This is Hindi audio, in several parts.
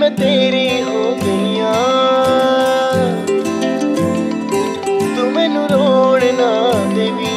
मैं तेरी हो गईया, तू मैनू रोण ना देवी।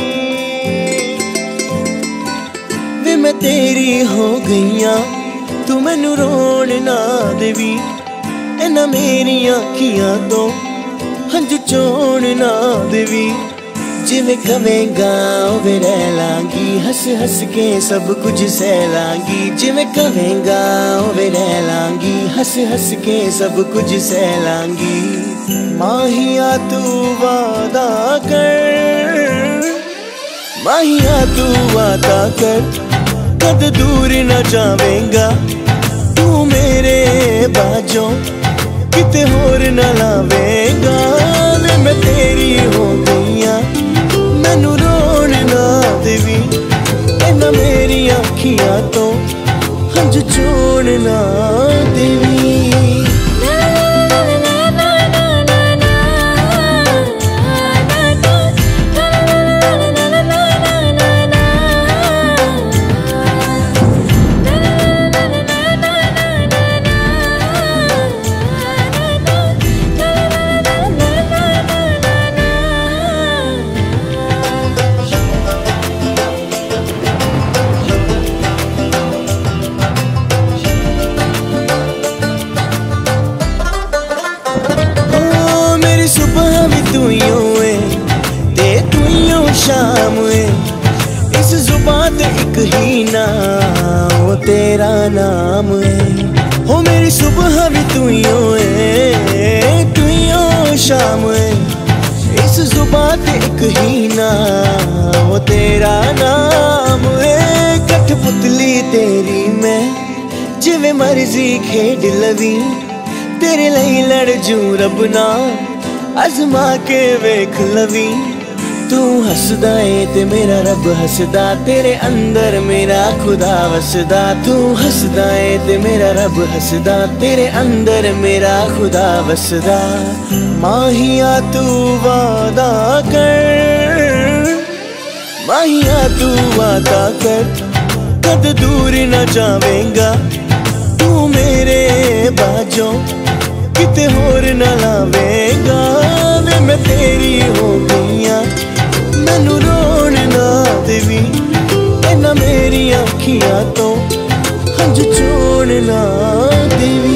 वे मैं तेरी हो गईया, तू मैनू रोण ना देवी। इन्हां मेरियां अखियां तो हंझू चोण ना देवी। जिवें कवेंगा उवें रह लांगी, हस हस के सब कुछ सह लांगी। जिवें कवेंगा उवें रह लांगी, हस हस के सब कुछ सह लांगी। माहिया तू वादा कर, माहिया तू वादा कर, कद दूर न जावेंगा तू मेरे बाजों, किते होर न लावेंगा। वे मैं तेरी हो गईया, मैनू रोण ना देवी। इन्हां मेरियां अखियां तो हंझू चोण ना देवी। सुबह भी तू है ते तू शाम है, इस जुबान ते एक ही ना वो तेरा नाम है। हो मेरी सुबह भी तू है, तू शाम है, इस जुबान ते एक ही ना वो तेरा नाम है। कठपुतली तेरी मैं जिवें मर्जी खेड लवी, तेरे लिए लड़ जू रब ना अजमा के वेख लवी। तू हसदा है ते मेरा रब हसदा, तेरे अंदर मेरा खुदा वसदा। तू हसदा है ते मेरा रब हसदा, तेरे अंदर मेरा खुदा वसदा। माहिया तू वादा कर, माहिया तू वादा कर, कद दूर न जावेंगा तू मेरे बाजों, किते होर न लावेंगा। वे मैं तेरी हो गईया, मैनू रोण ना देवी। इन्हां मेरियां अखियां तो हंझू चोण ना देवी।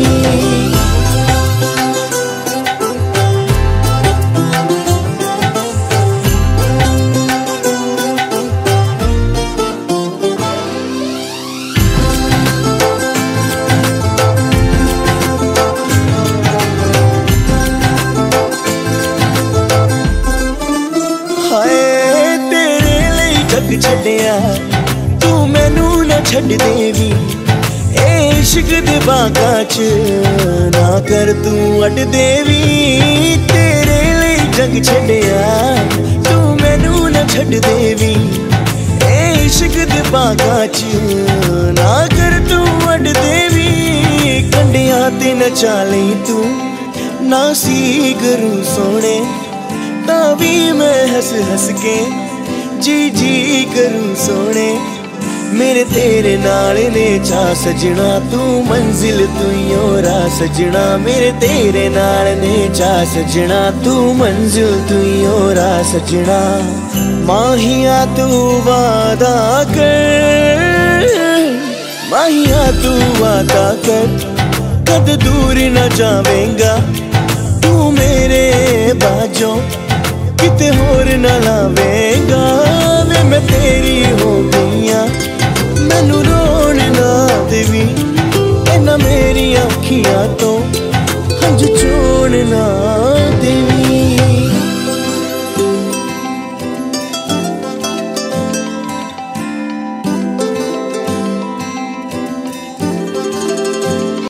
छड्डिया तू मैनू ना छड्ड देवी, ए इश्क दे बागां च ना कर तू अड देवी। तेरे लिए जग छड्डिया तू मैनू ना छड्ड देवी, ए इश्क दे बागां च ना कर तू अड देवी। कंडियां ते नचा लई तू ना सी करूं सोने, तां भी मैं हस हस के जी जी करूं सोने। मेरे तेरे नाल ने चा सजना, तू मंजिल तू योरा सजना। मेरे तेरे नाल ने चा सजना, तू मंजिल तू योरा सजना। माहिया तू वादा कर, माहिया तू वादा कर, कद दूर न जावेंगा तू मेरे बाजों, किते होर न लावेंगा। वे मैं तेरी हो गईया, मैनू